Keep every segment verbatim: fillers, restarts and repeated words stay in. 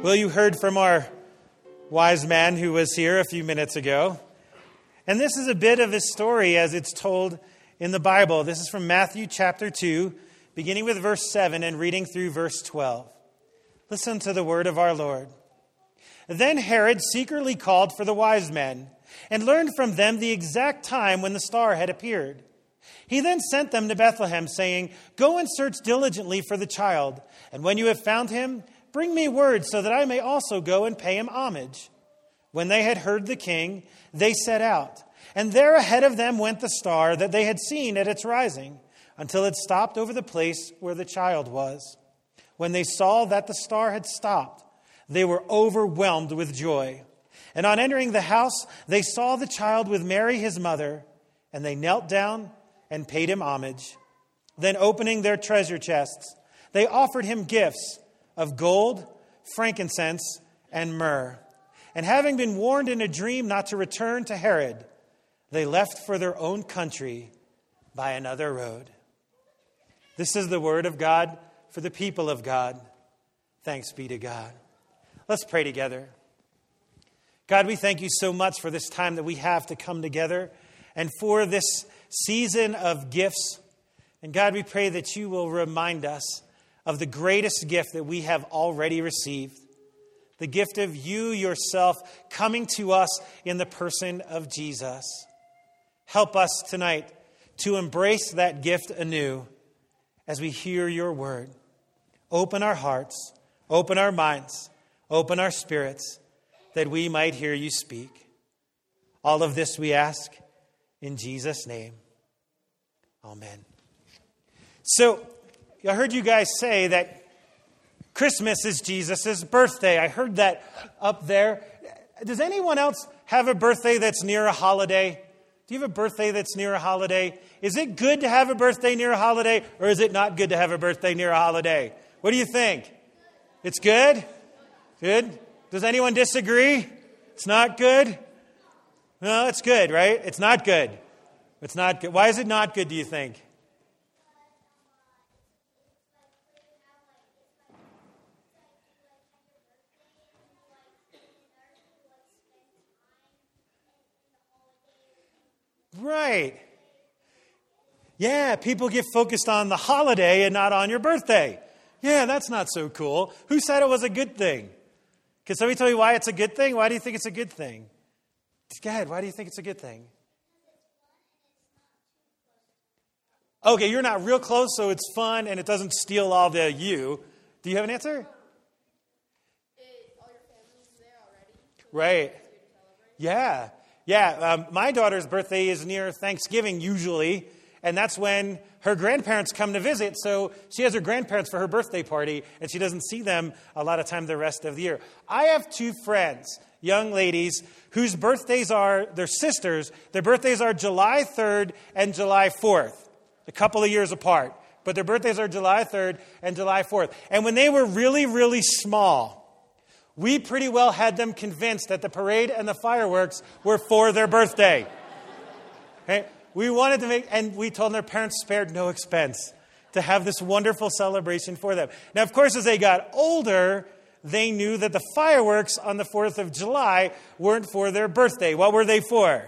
Well, you heard from our wise man who was here a few minutes ago. And this is a bit of his story as it's told in the Bible. This is from Matthew chapter two, beginning with verse seven and reading through verse twelve. Listen to the word of our Lord. Then Herod secretly called for the wise men and learned from them the exact time when the star had appeared. He then sent them to Bethlehem, saying, "Go and search diligently for the child, and when you have found him, bring me word so that I may also go and pay him homage." When they had heard the king, they set out. And there ahead of them went the star that they had seen at its rising, until it stopped over the place where the child was. When they saw that the star had stopped, they were overwhelmed with joy. And on entering the house, they saw the child with Mary his mother, and they knelt down and paid him homage. Then opening their treasure chests, they offered him gifts of gold, frankincense, and myrrh. And having been warned in a dream not to return to Herod, they left for their own country by another road. This is the word of God for the people of God. Thanks be to God. Let's pray together. God, we thank you so much for this time that we have to come together and for this season of gifts. And God, we pray that you will remind us of the greatest gift that we have already received, the gift of you yourself coming to us in the person of Jesus. Help us tonight to embrace that gift anew as we hear your word. Open our hearts, open our minds, open our spirits, that we might hear you speak. All of this we ask in Jesus' name. Amen. So, I heard you guys say that Christmas is Jesus' birthday. I heard that up there. Does anyone else have a birthday that's near a holiday? Do you have a birthday that's near a holiday? Is it good to have a birthday near a holiday, or is it not good to have a birthday near a holiday? What do you think? It's good? Good? Does anyone disagree? It's not good? No, it's good, right? It's not good. It's not good. Why is it not good, do you think? Right. Yeah, people get focused on the holiday and not on your birthday. Yeah, that's not so cool. Who said it was a good thing? Can somebody tell me why it's a good thing? Why do you think it's a good thing? Go ahead. Why do you think it's a good thing? Okay, you're not real close, so it's fun and it doesn't steal all the you. Do you have an answer? It, all your family's there already. Right. Yeah. Yeah. Um, my daughter's birthday is near Thanksgiving usually, and that's when her grandparents come to visit. So she has her grandparents for her birthday party, and she doesn't see them a lot of time the rest of the year. I have two friends, young ladies, whose birthdays are, they're sisters. Their birthdays are July third and July fourth, a couple of years apart. But their birthdays are July third and July fourth. And when they were really, really small, we pretty well had them convinced that the parade and the fireworks were for their birthday. Okay? We wanted to make, and we told them their parents spared no expense to have this wonderful celebration for them. Now, of course, as they got older, they knew that the fireworks on the fourth of July weren't for their birthday. What were they for?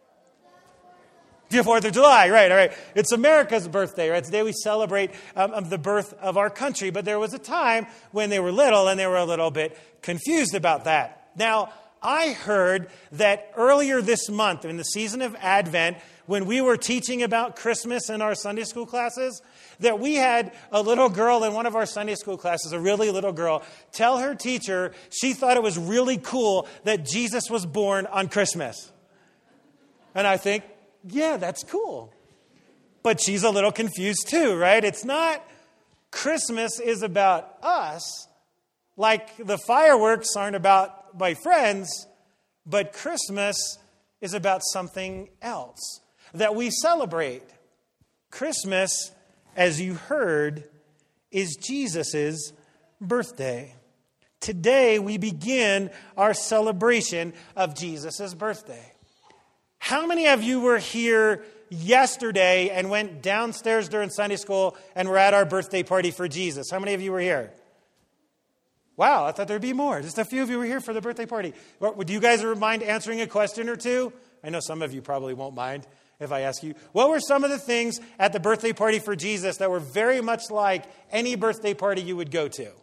The fourth of July, right, all right. It's America's birthday, right? Today we celebrate um, of the birth of our country. But there was a time when they were little and they were a little bit confused about that. Now, I heard that earlier this month, in the season of Advent, when we were teaching about Christmas in our Sunday school classes, that we had a little girl in one of our Sunday school classes, a really little girl, tell her teacher she thought it was really cool that Jesus was born on Christmas. And I think, yeah, that's cool. But she's a little confused too, right? It's not, Christmas is about us, like the fireworks aren't about my friends, but Christmas is about something else that we celebrate. Christmas, as you heard, is Jesus' birthday. Today we begin our celebration of Jesus' birthday. How many of you were here yesterday and went downstairs during Sunday school and were at our birthday party for Jesus? How many of you were here? Wow, I thought there'd be more. Just a few of you were here for the birthday party. Would you guys mind answering a question or two? I know some of you probably won't mind if I ask you. What were some of the things at the birthday party for Jesus that were very much like any birthday party you would go to?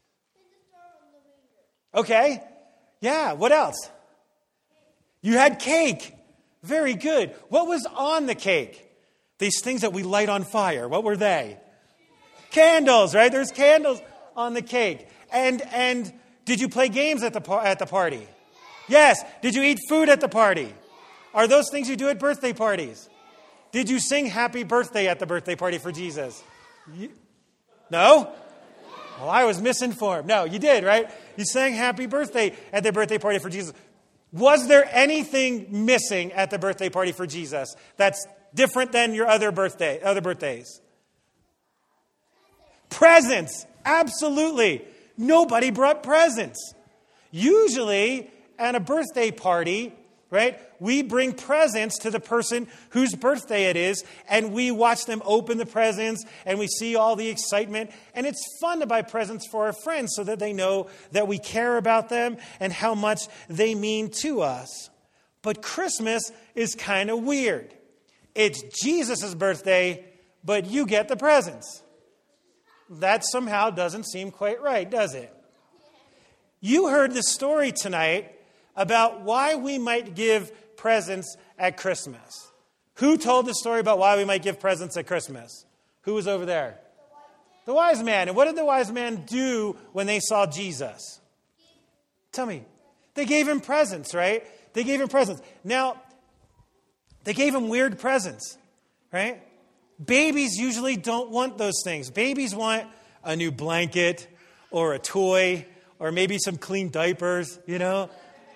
Okay. Yeah, what else? You had cake. Very good. What was on the cake? These things that we light on fire. What were they? Candles, right? There's candles on the cake. And and did you play games at the at the party? Yes. Did you eat food at the party? Are those things you do at birthday parties? Did you sing happy birthday at the birthday party for Jesus? You, no? Well, I was misinformed. No, you did, right? You sang happy birthday at the birthday party for Jesus. Was there anything missing at the birthday party for Jesus that's different than your other birthday, other birthdays? Presents. Absolutely. Nobody brought presents. Usually, at a birthday party, right, we bring presents to the person whose birthday it is, and we watch them open the presents, and we see all the excitement. And it's fun to buy presents for our friends so that they know that we care about them and how much they mean to us. But Christmas is kind of weird. It's Jesus' birthday, but you get the presents. That somehow doesn't seem quite right, does it? You heard the story tonight about why we might give presents at Christmas. Who told the story about why we might give presents at Christmas? Who was over there? The wise man. And what did the wise man do when they saw Jesus? Tell me. They gave him presents, right? They gave him presents. Now, they gave him weird presents, right? Babies usually don't want those things. Babies want a new blanket or a toy or maybe some clean diapers, you know.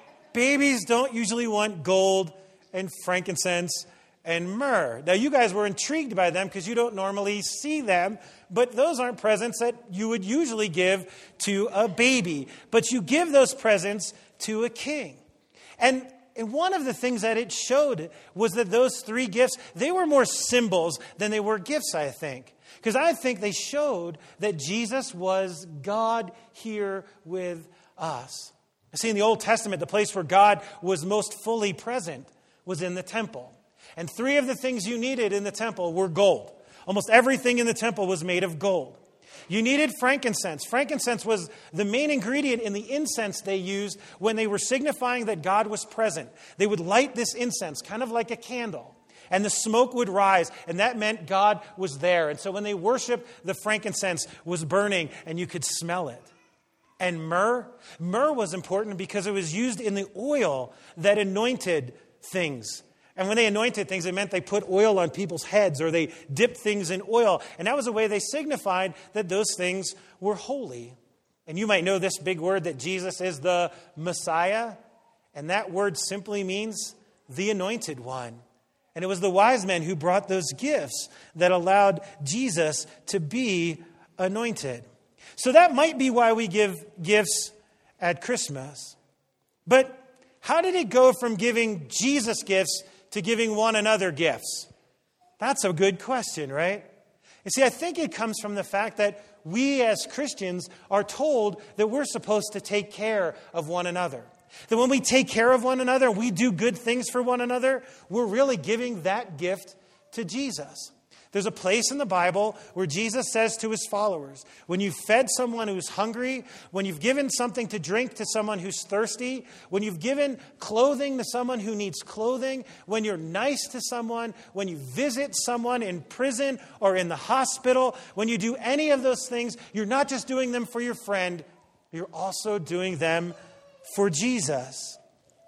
Babies don't usually want gold and frankincense and myrrh. Now, you guys were intrigued by them because you don't normally see them, but those aren't presents that you would usually give to a baby. But you give those presents to a king. And And one of the things that it showed was that those three gifts, they were more symbols than they were gifts, I think. Because I think they showed that Jesus was God here with us. See, in the Old Testament, the place where God was most fully present was in the temple. And three of the things you needed in the temple were gold. Almost everything in the temple was made of gold. You needed frankincense. Frankincense was the main ingredient in the incense they used when they were signifying that God was present. They would light this incense, kind of like a candle, and the smoke would rise, and that meant God was there. And so when they worshiped, the frankincense was burning, and you could smell it. And myrrh, myrrh was important because it was used in the oil that anointed things. And when they anointed things, it meant they put oil on people's heads or they dipped things in oil. And that was a way they signified that those things were holy. And you might know this big word that Jesus is the Messiah. And that word simply means the anointed one. And it was the wise men who brought those gifts that allowed Jesus to be anointed. So that might be why we give gifts at Christmas. But how did it go from giving Jesus gifts to giving one another gifts? That's a good question, right? You see, I think it comes from the fact that we as Christians are told that we're supposed to take care of one another. That when we take care of one another, we do good things for one another, we're really giving that gift to Jesus. There's a place in the Bible where Jesus says to his followers, when you've fed someone who's hungry, when you've given something to drink to someone who's thirsty, when you've given clothing to someone who needs clothing, when you're nice to someone, when you visit someone in prison or in the hospital, when you do any of those things, you're not just doing them for your friend, you're also doing them for Jesus.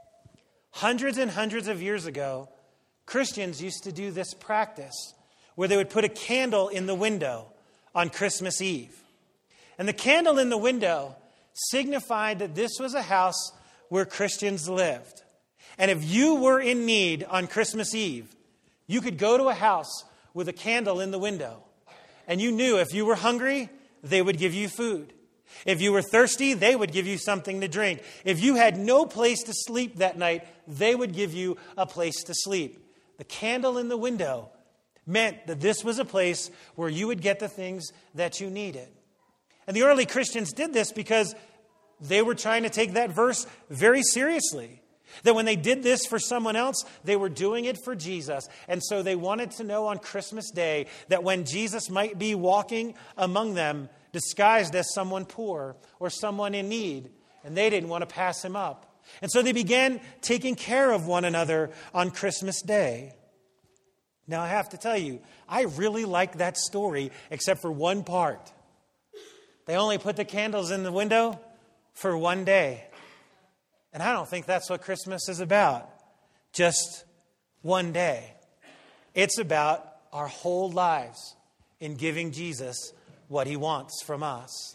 Hundreds and hundreds of years ago, Christians used to do this practice where they would put a candle in the window on Christmas Eve. And the candle in the window signified that this was a house where Christians lived. And if you were in need on Christmas Eve, you could go to a house with a candle in the window. And you knew if you were hungry, they would give you food. If you were thirsty, they would give you something to drink. If you had no place to sleep that night, they would give you a place to sleep. The candle in the window meant that this was a place where you would get the things that you needed. And the early Christians did this because They were trying to take that verse very seriously. That when they did this for someone else, they were doing it for Jesus. And so they wanted to know on Christmas Day that when Jesus might be walking among them, disguised as someone poor or someone in need, and they didn't want to pass him up. And so they began taking care of one another on Christmas Day. Now, I have to tell you, I really like that story, except for one part. They only put the candles in the window for one day. And I don't think that's what Christmas is about. Just one day. It's about our whole lives in giving Jesus what he wants from us.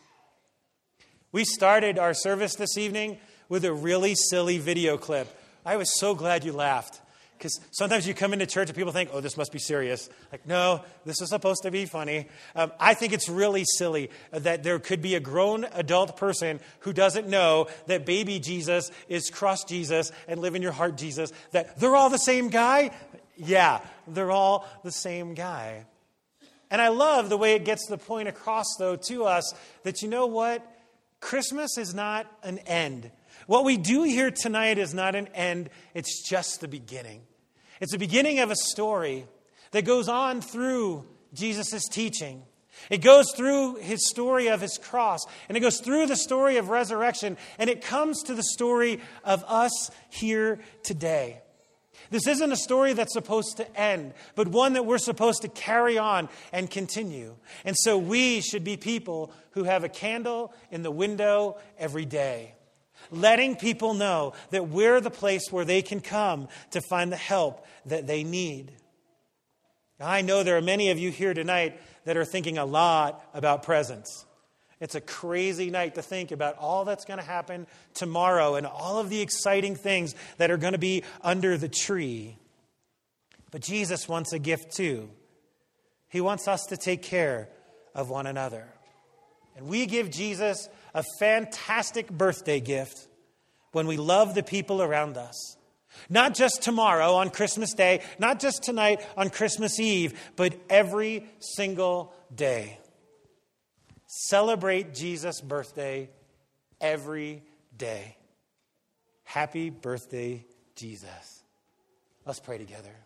We started our service this evening with a really silly video clip. I was so glad you laughed. Because sometimes you come into church and people think, oh, this must be serious. Like, no, this is supposed to be funny. Um, I think it's really silly that there could be a grown adult person who doesn't know that baby Jesus is crust Jesus and live in your heart Jesus, that they're all the same guy. Yeah, they're all the same guy. And I love the way it gets the point across, though, to us that, you know what? Christmas is not an end. What we do here tonight is not an end. It's just the beginning. It's the beginning of a story that goes on through Jesus' teaching. It goes through his story of his cross, and it goes through the story of resurrection, and it comes to the story of us here today. This isn't a story that's supposed to end, but one that we're supposed to carry on and continue. And so we should be people who have a candle in the window every day, letting people know that we're the place where they can come to find the help that they need. Now, I know there are many of you here tonight that are thinking a lot about presents. It's a crazy night to think about all that's going to happen tomorrow and all of the exciting things that are going to be under the tree. But Jesus wants a gift too. He wants us to take care of one another. And we give Jesus a fantastic birthday gift when we love the people around us. Not just tomorrow on Christmas Day, not just tonight on Christmas Eve, but every single day. Celebrate Jesus' birthday every day. Happy birthday, Jesus. Let's pray together.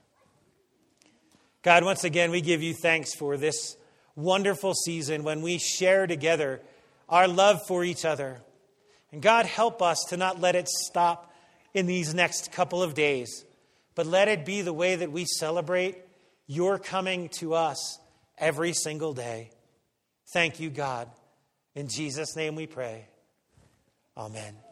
God, once again, we give you thanks for this wonderful season when we share together our love for each other. And God, help us to not let it stop in these next couple of days, but let it be the way that we celebrate your coming to us every single day. Thank you, God. In Jesus' name we pray. Amen.